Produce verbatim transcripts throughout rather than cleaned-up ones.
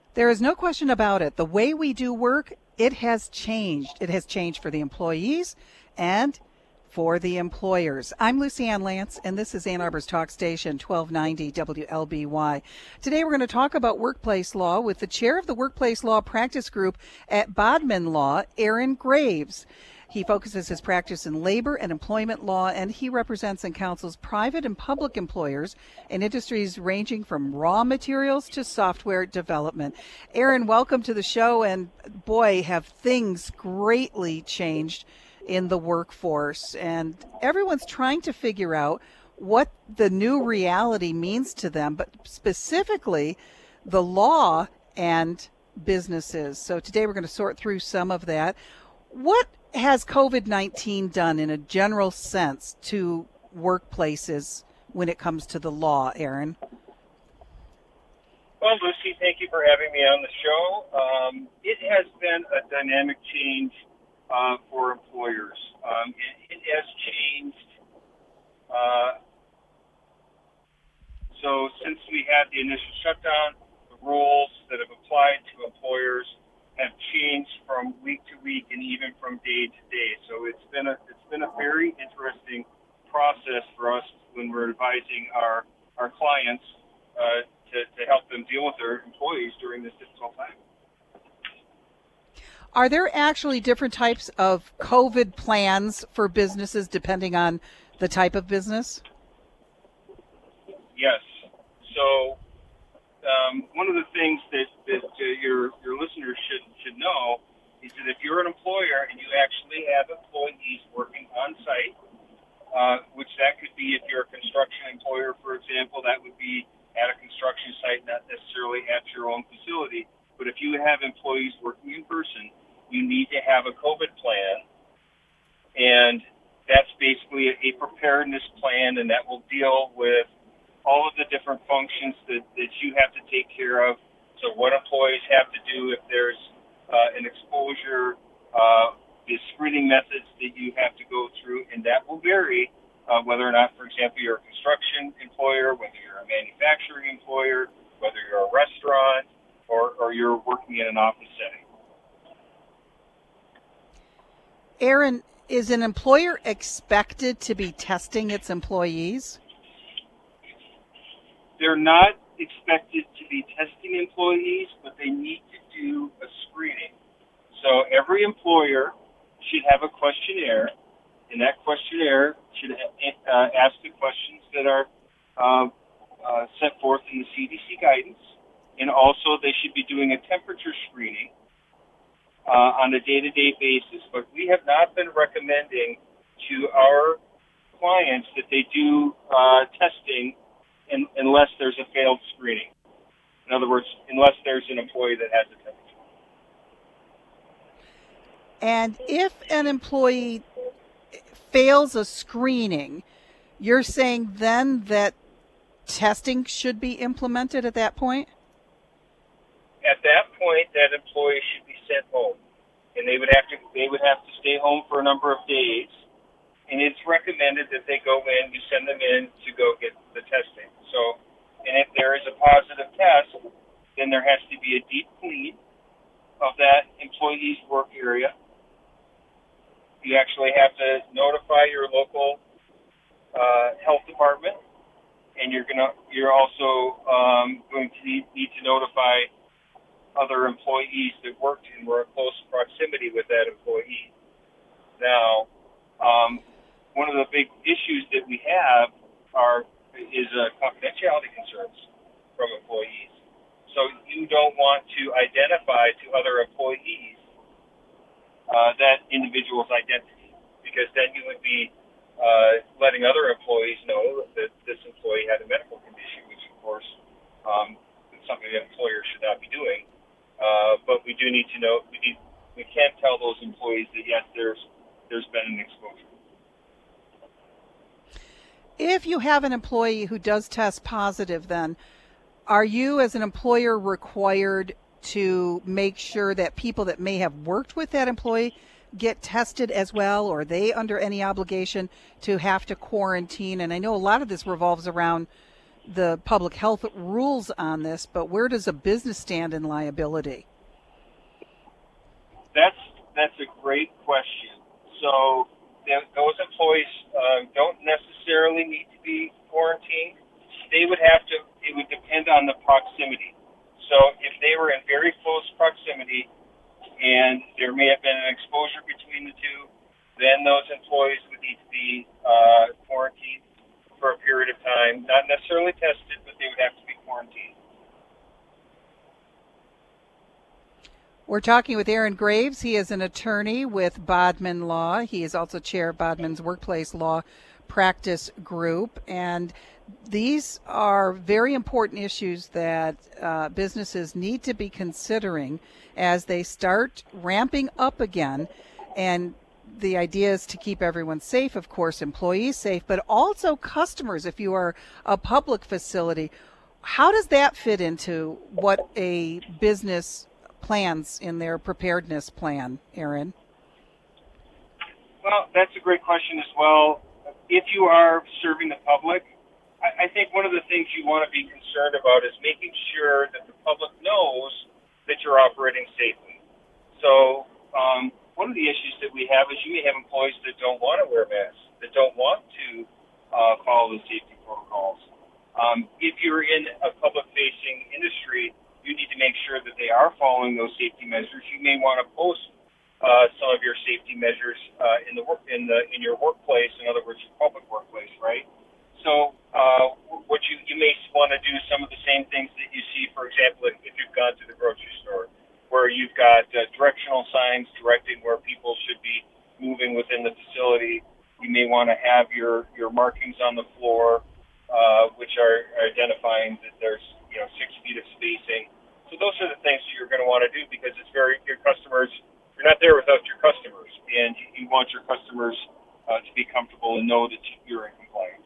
There is no question about it. The way we do work, it has changed. It has changed for the employees and for the employers. I'm Lucy Ann Lance, and this is Ann Arbor's Talk Station, twelve ninety W L B Y. Today we're going to talk about workplace law with the chair of the Workplace Law Practice Group at Bodman Law, Aaron Graves. He focuses his practice in labor and employment law, and he represents and counsels private and public employers in industries ranging from raw materials to software development. Aaron, welcome to the show, and boy, have things greatly changed in the workforce, and everyone's trying to figure out what the new reality means to them, but specifically the law and businesses. So today we're going to sort through some of that. What has COVID nineteen done in a general sense to workplaces when it comes to the law, Aaron? Well, Lucy, thank you for having me on the show. Um, it has been a dynamic change uh, for employers. Um, it, it has changed. Uh, so since we had the initial shutdown, the rules that have applied to employers have changed from week to week and even from day to day. So it's been a it's been a very interesting process for us when we're advising our our clients uh, to to help them deal with their employees during this difficult time. Are there actually different types of COVID plans for businesses depending on the type of business? Yes. So um, one of the things that, that uh, your your listeners should should know is that if you're an employer and you actually have employees working on site, uh, which that could be if you're a construction employer, for example, that would be at a construction site, not necessarily at your own facility. But if you have employees working in person, you need to have a COVID plan, and that's basically a, a preparedness plan, and that will deal with all of the different functions that, that you have to take care of. So what employees have to do if there's uh, an exposure, uh, the screening methods that you have to go through, and that will vary uh, whether or not, for example, you're a construction employer, whether you're a manufacturing employer, whether you're a restaurant, or, or you're working in an office setting. Aaron, is an employer expected to be testing its employees? They're not expected to be testing employees, but they need to do a screening. So every employer should have a questionnaire, and that questionnaire should uh, ask the questions that are uh, uh, set forth in the C D C guidance, and also they should be doing a temperature screening uh, on a day-to-day basis. But we have not been recommending to our clients that they do uh, testing in, unless there's a failed screening. In other words, unless there's an employee that has a temperature. And if an employee fails a screening, you're saying then that testing should be implemented at that point? At that point, that employee should be sent home, and they would have to they would have to stay home for a number of days. And it's recommended that they go in, you send them in to go get the testing. So, and if there is a positive test, then there has to be a deep clean of that employee's work area. You actually have to notify your local uh, health department, and you're gonna you're also um, going to need, need to notify other employees that worked and were in close proximity with that employee. Now, um, one of the big issues that we have are is uh, confidentiality concerns from employees. So you don't want to identify to other employees uh, that individual's identity, because then you would be uh, letting other employees know that this employee had a medical condition, which of course um, is something that employers should not be doing. Uh, but we do need to know, we need, we can't tell those employees that yes, there's there's been an exposure. If you have an employee who does test positive, then are you as an employer required to make sure that people that may have worked with that employee get tested as well, or are they under any obligation to have to quarantine? And I know a lot of this revolves around the public health rules on this, but where does a business stand in liability? That's that's a great question. So th- those employees uh, don't necessarily need to be quarantined. They would have to. It would depend on the proximity. So if they were in very close proximity and there may have been an exposure between the two, then those employees would need to be uh, quarantined for a period of time. Not necessarily tested, but they would have to be quarantined. We're talking with Aaron Graves. He is an attorney with Bodman Law. He is also chair of Bodman's Workplace Law Practice Group. And these are very important issues that uh, businesses need to be considering as they start ramping up again. And the idea is to keep everyone safe, of course, employees safe, but also customers if you are a public facility. How does that fit into what a business plans in their preparedness plan, Aaron? Well, that's a great question as well. If you are serving the public, I, I think one of the things you want to be concerned about is making sure that the public knows that you're operating safely. So um, one of the issues that we have is you may have employees that don't want to wear masks, that don't want to uh, follow the safety protocols. Um, if you're in a public-facing industry, you need to make sure that they are following those safety measures. You may want to post uh, some of your safety measures uh, in the work in the in your workplace. In other words, your public workplace, right? So, uh, what you you may want to do some of the same things that you see, for example, if, if you've gone to the grocery store, where you've got uh, directional signs directing where people should be moving within the facility. You may want to have your your markings on the floor, uh, which are identifying that there's you know six feet of spacing. So those are the things that you're going to want to do because it's very your customers. You're not there without your customers, and you, you want your customers uh, to be comfortable and know that you're in compliance.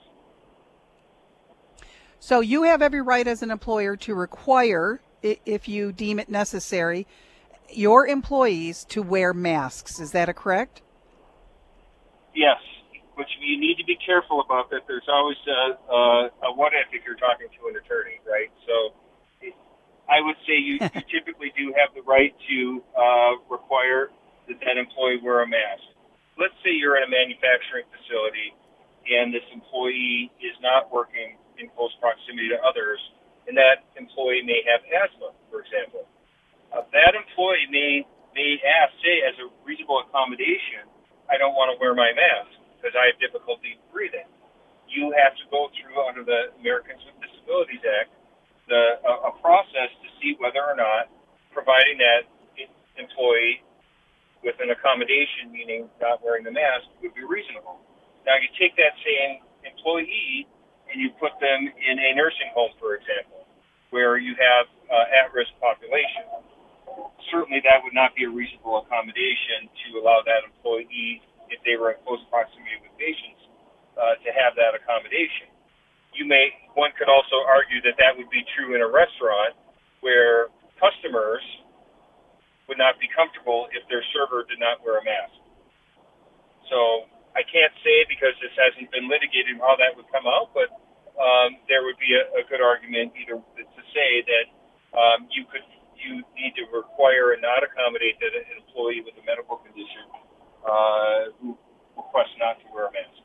So you have every right as an employer to require, if you deem it necessary, your employees to wear masks. Is that a correct? Yes, but you need to be careful about that. There's always a, a, a what if if you're talking to an attorney, right? So I would say you, you typically do have the right to uh, require that that employee wear a mask. Let's say you're in a manufacturing facility and this employee is not working in close proximity to others, and that employee may have asthma, for example. Uh, that employee may may ask, say, as a reasonable accommodation, I don't want to wear my mask because I have difficulty breathing. You have to go through, under the Americans with Disabilities Act, the a, a process to see whether or not providing that employee with an accommodation, meaning not wearing the mask, would be reasonable. Now, you take that same employee and you put them in a nursing home, for example, where you have uh, at-risk population. Certainly that would not be a reasonable accommodation to allow that employee, if they were in close proximity with patients, uh, to have that accommodation. You may, one could also argue that that would be true in a restaurant where customers would not be comfortable if their server did not wear a mask. So I can't say because this hasn't been litigated how that would come out, but um, there would be a, a good argument either to say that um, you could you need to require and not accommodate that an employee with a medical condition uh, who requests not to wear a mask.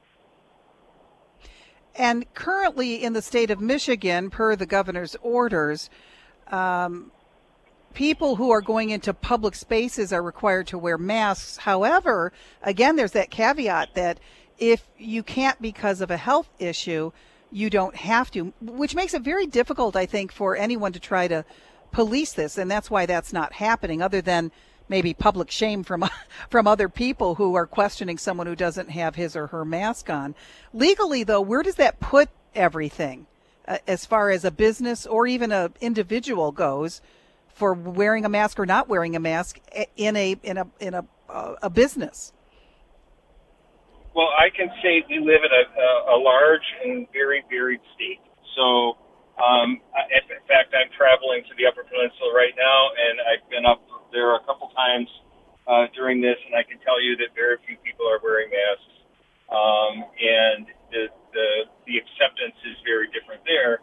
And currently in the state of Michigan, per the governor's orders, um, people who are going into public spaces are required to wear masks. However, again, there's that caveat that if you can't because of a health issue, you don't have to, which makes it very difficult, I think, for anyone to try to police this. And that's why that's not happening, other than maybe public shame from from other people who are questioning someone who doesn't have his or her mask on. Legally, though, where does that put everything uh, as far as a business or even an individual goes for wearing a mask or not wearing a mask in a in a in a uh, a business? Well, I can say we live in a, a, a large and very varied state. So, um, in fact, I'm traveling to the Upper Peninsula right now, and I've been up there a couple times uh, during this, and I can tell you that very few people are wearing masks, um, and the, the the acceptance is very different there.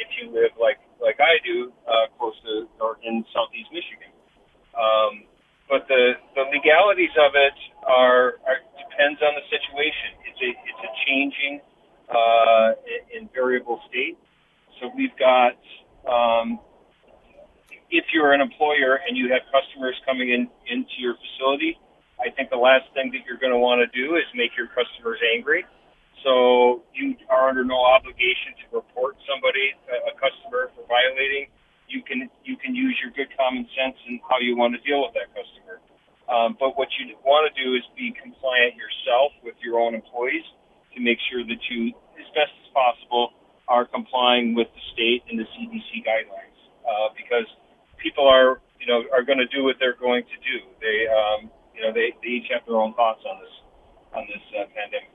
if you live like like I do, uh, close to or in southeast Michigan. Um, but the the legalities of it are, are depends on the situation. It's a it's a changing uh, and variable state. So we've got um, if you're an employer and you have customers coming in into your facility, I think the last thing that you're going to want to do is make your customers angry. So you are under no obligation to report somebody, a, a customer, for violating. You can you can use your good common sense in how you want to deal with that customer. Um, but what you want to do is be compliant yourself with your own employees to make sure that you, as best as possible, are complying with the state and the C D C guidelines. Uh, because people are, you know, are going to do what they're going to do. They, um, you know, they, they each have their own thoughts on this on this uh, pandemic.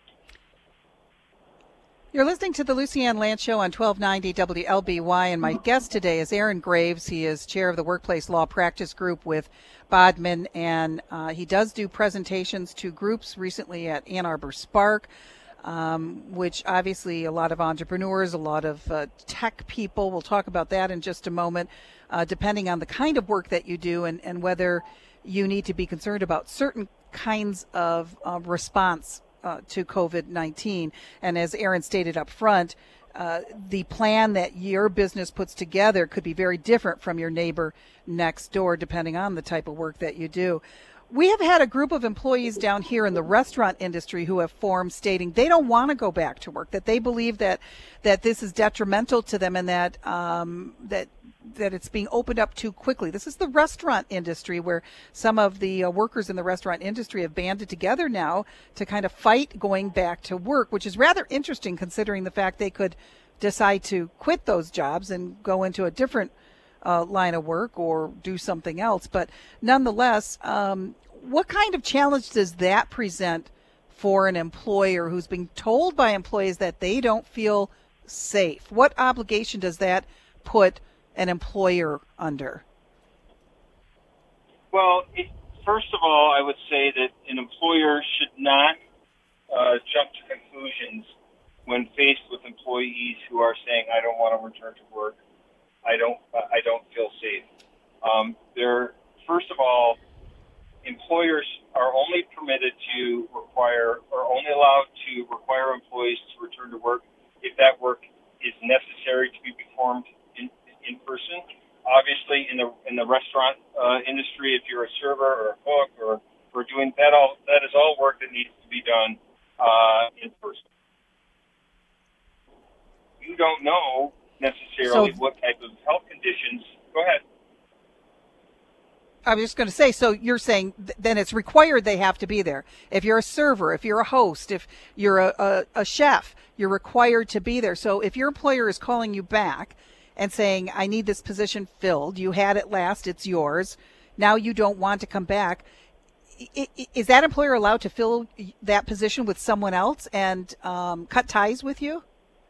You're listening to the Lucy Ann Lance Show on twelve ninety W L B Y, and my guest today is Aaron Graves. He is chair of the Workplace Law Practice Group with Bodman, and uh, he does do presentations to groups recently at Ann Arbor Spark, um, which obviously a lot of entrepreneurs, a lot of uh, tech people, we'll talk about that in just a moment, uh, depending on the kind of work that you do and, and whether you need to be concerned about certain kinds of uh, response Uh, to COVID nineteen. And as Aaron stated up front, uh, the plan that your business puts together could be very different from your neighbor next door, depending on the type of work that you do. We have had a group of employees down here in the restaurant industry who have formed stating they don't want to go back to work, that they believe that that this is detrimental to them and that um, that that it's being opened up too quickly. This is the restaurant industry where some of the uh, workers in the restaurant industry have banded together now to kind of fight going back to work, which is rather interesting considering the fact they could decide to quit those jobs and go into a different uh, line of work or do something else. But nonetheless, um, what kind of challenge does that present for an employer who's being told by employees that they don't feel safe? What obligation does that put an employer under? Well, it, first of all, I would say that an employer should not uh, jump to conclusions when faced with employees who are saying, "I don't want to return to work. I don't. Uh, I don't feel safe." Um, they're first of all, employers are only permitted to require, or only allowed to require employees to return to work if that work is necessary to be performed in in person. Obviously, in the in the restaurant uh, industry, if you're a server or a cook or or doing that, all that is all work that needs to be done uh, in person. You don't know necessarily So, what type of health conditions. Go ahead. I was just going to say, so you're saying th- then it's required they have to be there. If you're a server, if you're a host, if you're a, a, a chef, you're required to be there. So if your employer is calling you back and saying, "I need this position filled. You had it last. It's yours. Now you don't want to come back." I- I- Is that employer allowed to fill that position with someone else and um, cut ties with you?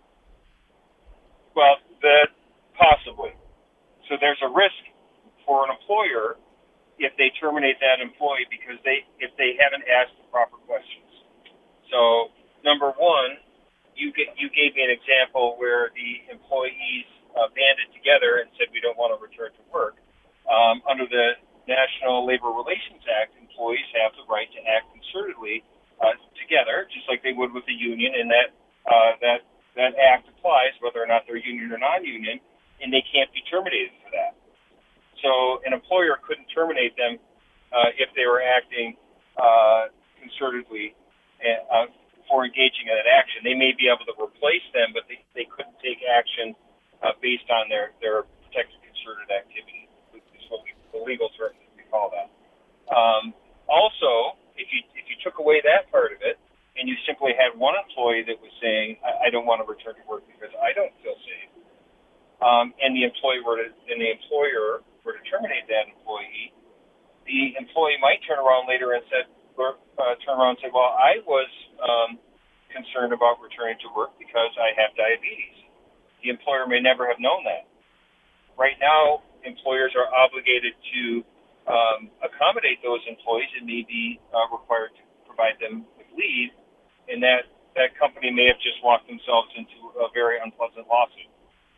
Well, that possibly. So there's a risk for an employer if they terminate that employee because they if they haven't asked the proper questions. So number one, you get you gave me an example where the employees uh, banded together and said we don't want to return to work. Um, under the National Labor Relations Act, employees have the right to act concertedly uh, together, just like they would with the union, and that uh, that that act applies whether or not they're union or non-union, and they can't be terminated for that. So an employer couldn't terminate them uh, if they were acting uh, concertedly uh, for engaging in that action. They may be able to replace them, but they, they couldn't take action uh, based on their, their protected concerted activity, which is what we, the legal term that we call that. Um, also, if you if you took away that part of it, and you simply had one employee that was saying, I, I don't want to return to work because I don't feel safe, um, and the employee were to, and the employer were to terminate that employee, the employee might turn around later and said, or, uh, turn around and say, well, I was um, concerned about returning to work because I have diabetes. The employer may never have known that. Right now, employers are obligated to um, accommodate those employees and may be uh, required to provide them with leave, and that, that company may have just walked themselves into a very unpleasant lawsuit.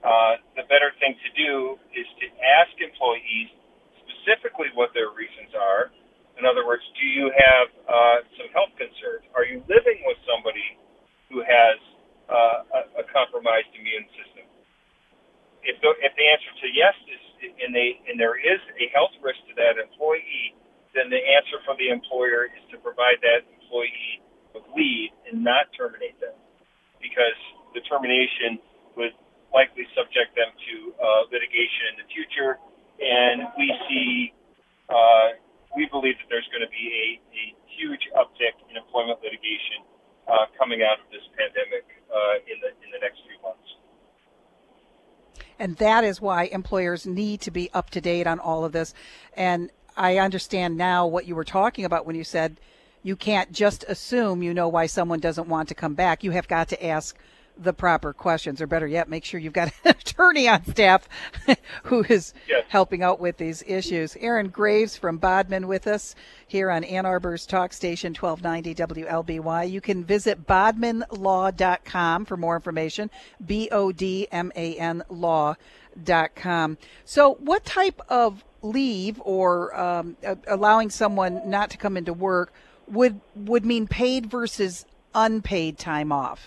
uh, the better thing to do is to ask employees specifically what their reasons are. In other words, do you have uh, some health concerns? Are you living with somebody who has uh, a, a compromised immune system? If the, if the answer to yes is, and, they, and there is a health risk to that employee, then the answer for the employer is to provide that employee with leave and not terminate them, because the termination would likely subject them to uh, litigation in the future. And we see, uh, we believe that there's going to be a, a huge uptick in employment litigation uh, coming out of this pandemic uh, in the in the next few months. And that is why employers need to be up to date on all of this. And I understand now what you were talking about when you said you can't just assume you know why someone doesn't want to come back. You have got to ask the proper questions, or better yet, make sure you've got an attorney on staff who is yes. helping out with these issues. Aaron Graves from Bodman with us here on Ann Arbor's Talk Station twelve ninety W L B Y. You can visit bodman law dot com for more information, B O D M A N law dot com. So what type of leave or um, allowing someone not to come into work would would mean paid versus unpaid time off?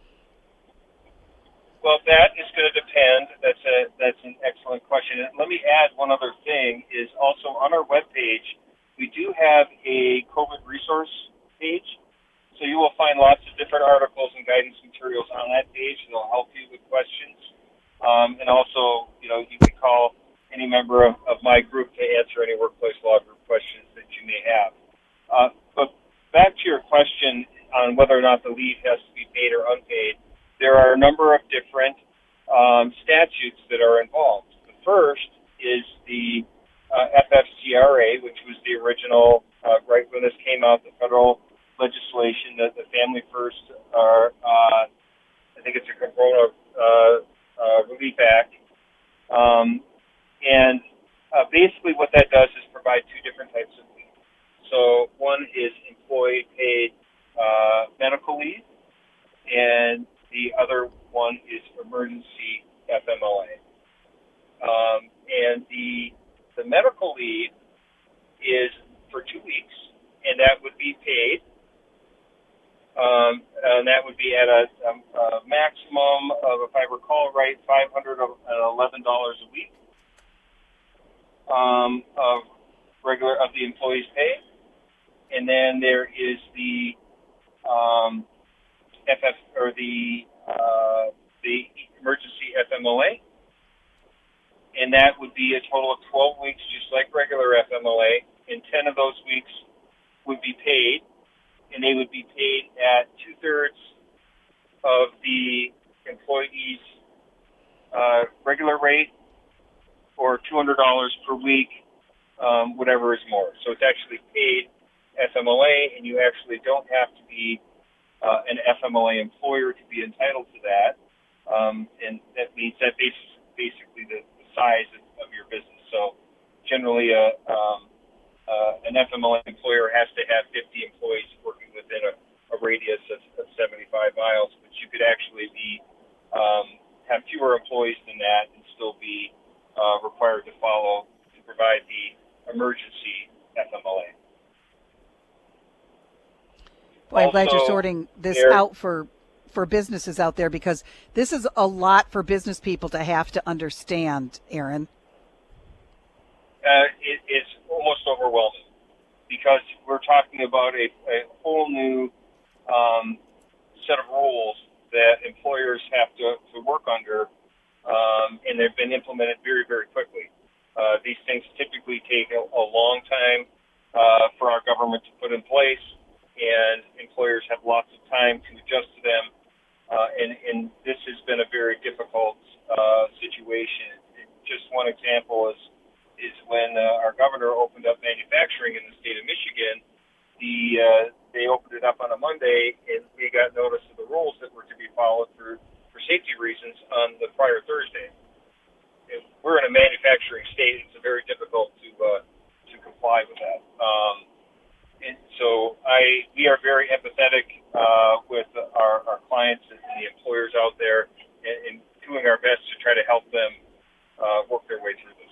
Well, that is going to depend. That's a that's an excellent question. And let me add one other thing. Is also on our webpage, we do have a COVID resource page. So you will find lots of different articles and guidance materials on that page. It'll help you with questions. Um, and also, you know, you can call any member of, of my group to answer any workplace law group questions that you may have. Uh, but back to your question on whether or not the leave has to be paid or unpaid. There are a number of different um, statutes that are involved. The first is the uh, F F C R A, which was the original, uh, right when this came out, the federal legislation, the, the Family First, uh, uh, I think it's a Corona uh, uh, Relief Act. Um, and uh, basically what that does is provide two different types of leave. So one is employee paid uh, medical leave, and the other one is emergency F M L A. Um, and the the medical leave is for two weeks, and that would be paid. Um, and that would be at a, a, a maximum of, if I recall right, five hundred eleven dollars a week um, of regular of the employee's pay. And then there is the um, F F or the uh, the emergency F M L A, and that would be a total of twelve weeks, just like regular F M L A. And ten of those weeks would be paid, and they would be paid at two thirds of the employee's uh, regular rate, or two hundred dollars per week, um, whatever is more. So it's actually paid F M L A, and you actually don't have to be Uh, an F M L A employer to be entitled to that, um, and that means that bas- basically the, the size of, of your business. So generally, a, um, uh, an F M L A employer has to have fifty employees working within a, a radius of, of seventy-five miles, but you could actually be um, have fewer employees than that and still be uh, required to follow to provide the emergency F M L A. Boy, I'm glad you're Also, sorting this there- out for for businesses out there, because this is a lot for business people to have to understand, Aaron. Uh, it, it's almost overwhelming, because we're talking about a, a whole new um, set of rules that employers have to, to work under, um, and they've been implemented very, very quickly. Uh, these things typically take a, a long time uh, for our government to put in place, and employers have lots of time to adjust to them. Uh, and, and this has been a very difficult uh, situation. Just one example is is when uh, our governor opened up manufacturing in the state of Michigan. The uh, they opened it up on a Monday, and we got notice of the rules that were to be followed for, for safety reasons on the prior Thursday. And we're in a manufacturing state; it's very difficult to uh, to comply with that. Um, And so I, we are very empathetic uh, with our, our clients and the employers out there, and, and doing our best to try to help them uh, work their way through this.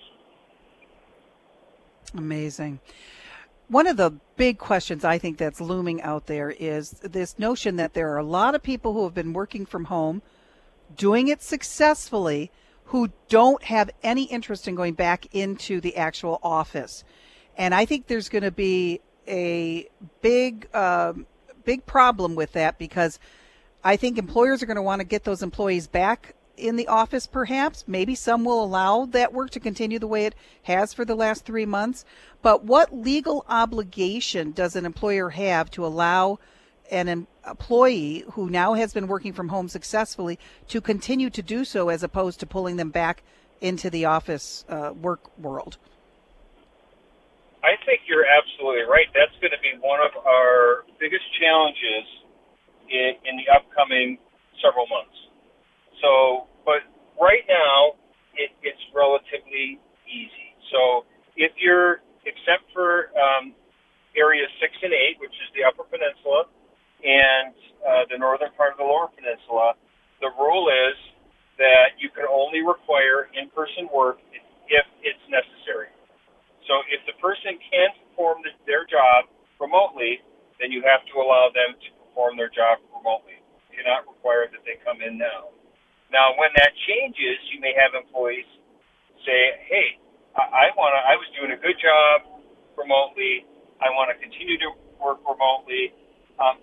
Amazing. One of the big questions I think that's looming out there is this notion that there are a lot of people who have been working from home, doing it successfully, who don't have any interest in going back into the actual office. And I think there's going to be a big, um, big problem with that, because I think employers are going to want to get those employees back in the office, perhaps. Maybe some will allow that work to continue the way it has for the last three months. But what legal obligation does an employer have to allow an employee who now has been working from home successfully to continue to do so, as opposed to pulling them back into the office uh, work world? I think you're absolutely right. That's going to be one of our biggest challenges in, in the upcoming several months. So, but right now, it, it's relatively easy. So if you're, except for um, areas six and eight, which is the Upper Peninsula, and uh, the northern part of the Lower Peninsula, the rule is that you can only require in-person work if it's necessary. So if the person can perform the, their job remotely, then you have to allow them to perform their job remotely. You cannot require that they come in now. Now, when that changes, you may have employees say, hey, I, I want to, I was doing a good job remotely. I want to continue to work remotely. Um,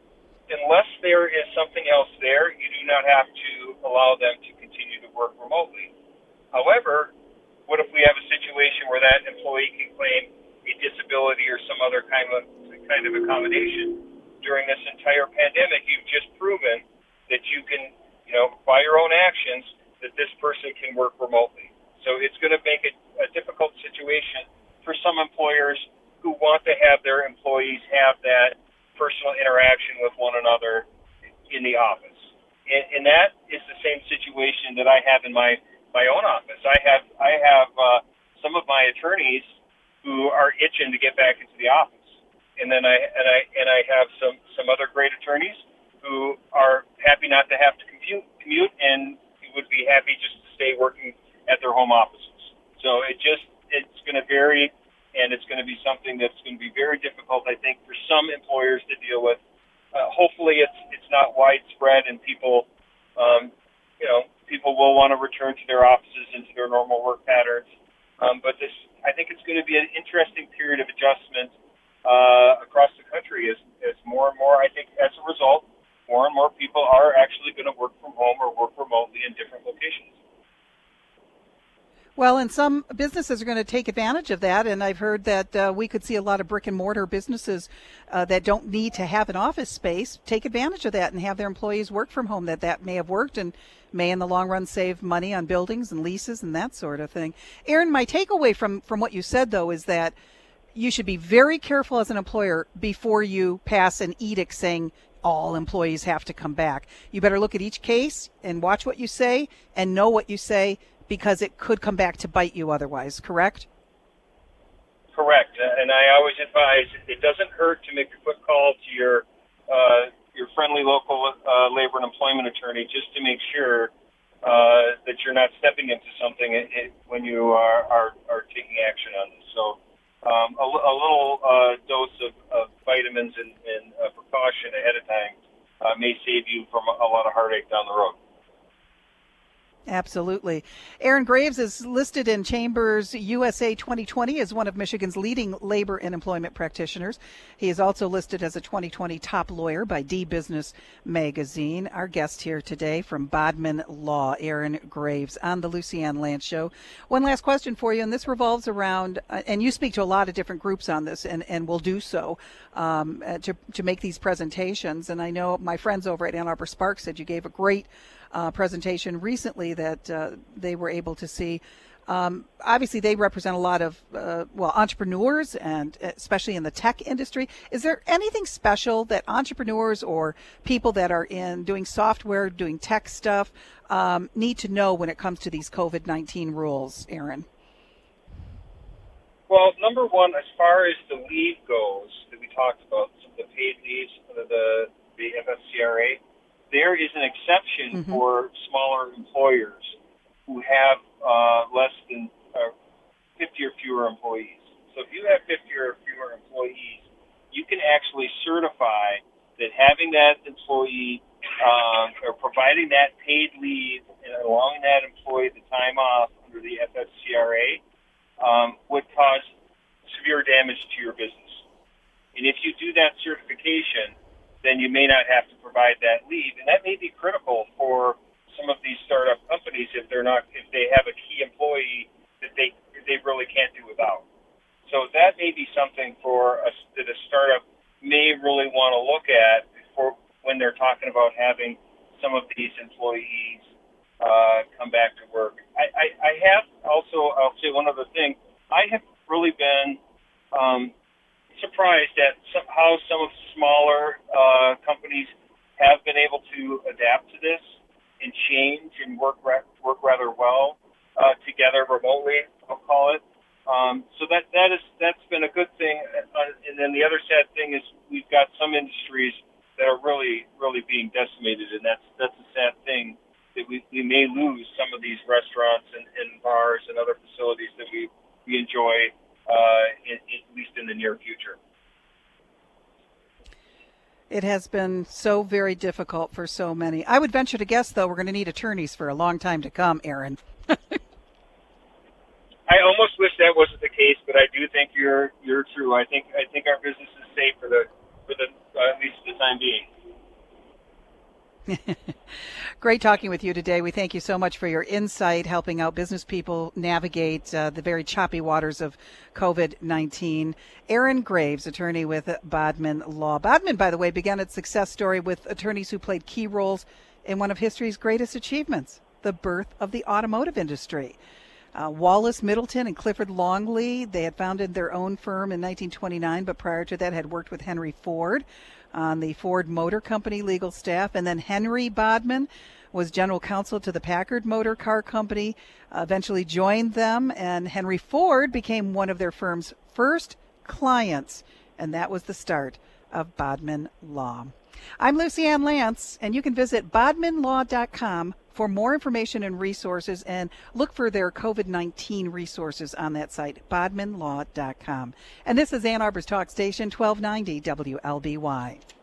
unless there is something else there, you do not have to allow them to continue to work remotely. However, what if we have a situation where that employee can claim a disability or some other kind of kind of accommodation? During this entire pandemic, you've just proven that you can, you know, by your own actions, that this person can work remotely. So it's going to make it a difficult situation for some employers who want to have their employees have that personal interaction with one another in the office. And, and that is the same situation that I have in my, my own office. I have I have uh, some of my attorneys who are itching to get back into the office. And then I and I and I have some, some other great attorneys who are happy not to have to commute, commute and would be happy just to stay working at their home offices. So it just it's going to vary, and it's going to be something that's going to be very difficult, I think, for some employers to deal with. Uh, hopefully, it's it's not widespread, and people, um, you know, people will want to return to their offices and to their normal work patterns. Um, but this, I think, it's going to be an interesting period of adjustment Uh, across the country as, as more and more, I think, as a result, more and more people are actually going to work from home or work remotely in different locations. Well, and some businesses are going to take advantage of that, and I've heard that uh, we could see a lot of brick and mortar businesses uh, that don't need to have an office space take advantage of that and have their employees work from home. That that may have worked and may in the long run save money on buildings and leases and that sort of thing. Aaron, my takeaway from, from what you said, though, is that you should be very careful as an employer before you pass an edict saying all employees have to come back. You better look at each case and watch what you say and know what you say, because it could come back to bite you otherwise, correct? Correct. And I always advise it doesn't hurt to make a quick call to your uh, your friendly local uh, labor and employment attorney just to make sure uh, that you're not stepping into something it, it, when you are, are, are taking action on this. So um, a, a little uh, dose of, of vitamins and, and uh, precaution ahead of time uh, may save you from a, a lot of heartache down the road. Absolutely. Aaron Graves is listed in Chambers U S A twenty twenty as one of Michigan's leading labor and employment practitioners. He is also listed as a twenty twenty top lawyer by D Business Magazine. Our guest here today from Bodman Law, Aaron Graves, on the Lucy Ann Lance Show. One last question for you, and this revolves around, uh, and you speak to a lot of different groups on this, and, and will do so um, uh, to, to make these presentations. And I know my friends over at Ann Arbor Spark said you gave a great Uh, presentation recently that uh, they were able to see. Um, obviously, they represent a lot of, uh, well, entrepreneurs, and especially in the tech industry. Is there anything special that entrepreneurs or people that are in doing software, doing tech stuff, um, need to know when it comes to these COVID nineteen rules, Aaron? Well, number one, as far as the leave goes that we talked about, some of the paid leaves under the, the F S C R A, there is an exception Mm-hmm. for smaller employers who have uh, less than uh, fifty or fewer employees. So if you have fifty or fewer employees, you can actually certify that having that employee uh, or providing that paid leave and allowing that employee the time off under the F S C R A um, would cause severe damage to your business. And if you do that certification, then you may not have to provide that leave, and that may be critical for some of these startup companies if they're not if they have a key employee that they they really can't do without. So that may be something for us that a startup may really want to look at before when they're talking about having some of these employees uh, come back to work. I, I, I have also, I'll say one other thing. I have really been um, surprised at some, how some of the smaller uh, companies have been able to adapt to this and change and work ra- work rather well uh, together remotely, I'll call it. Um, so that that is that's been a good thing. Uh, and then the other sad thing is we've got some industries that are really really being decimated, and that's that's a sad thing that we, we may lose some of these restaurants and, and bars and other facilities that we we enjoy uh, in, at least in the near future. It has been so very difficult for so many. I would venture to guess, though, we're going to need attorneys for a long time to come, Aaron. I almost wish that wasn't the case, but I do think you're you're true. I think I think our business is safe for the for the uh, at least for the time being. Great talking with you today. We thank you so much for your insight, helping out business people navigate uh, the very choppy waters of COVID nineteen. Aaron Graves, attorney with Bodman Law. Bodman, by the way, began its success story with attorneys who played key roles in one of history's greatest achievements, the birth of the automotive industry. Uh, Wallace Middleton and Clifford Longley, they had founded their own firm in nineteen twenty-nine, but prior to that had worked with Henry Ford on the Ford Motor Company legal staff. And then Henry Bodman was general counsel to the Packard Motor Car Company, uh, eventually joined them, and Henry Ford became one of their firm's first clients, and that was the start of Bodman Law. I'm Lucy Ann Lance, and you can visit bodman law dot com for more information and resources, and look for their COVID nineteen resources on that site, bodman law dot com. And this is Ann Arbor's Talk Station, twelve ninety W L B Y.